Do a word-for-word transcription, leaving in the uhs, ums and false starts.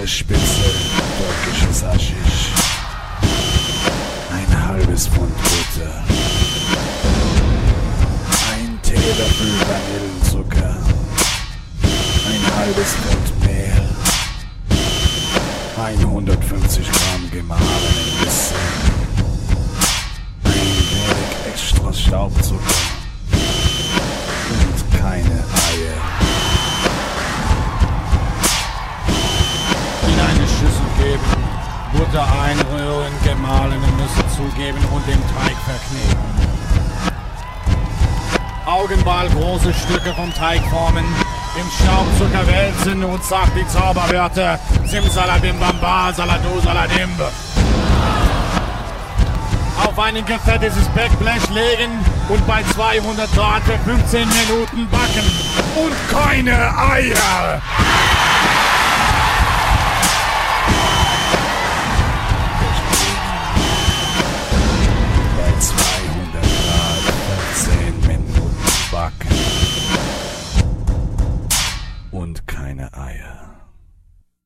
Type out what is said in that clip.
Spitze türkisches Haschisch, ein halbes Pfund Butter, ein Teelöffel Vanillenzucker, ein halbes Pfund Mehl, hundertfünfzig Gramm gemahlenen Nüsse, ein wenig extra Staubzucker und keine Eier. In eine Schüssel geben, Butter einrühren, gemahlene Nüsse zugeben und den Teig verkneten. Augenball große Stücke vom Teig formen, im Staubzucker wälzen und sagt die Zauberwörter Simsalabim-Bamba, Saladu, Saladim. Auf ein gefettetes Backblech legen und bei zweihundert Grad für fünfzehn Minuten backen. Und keine Eier!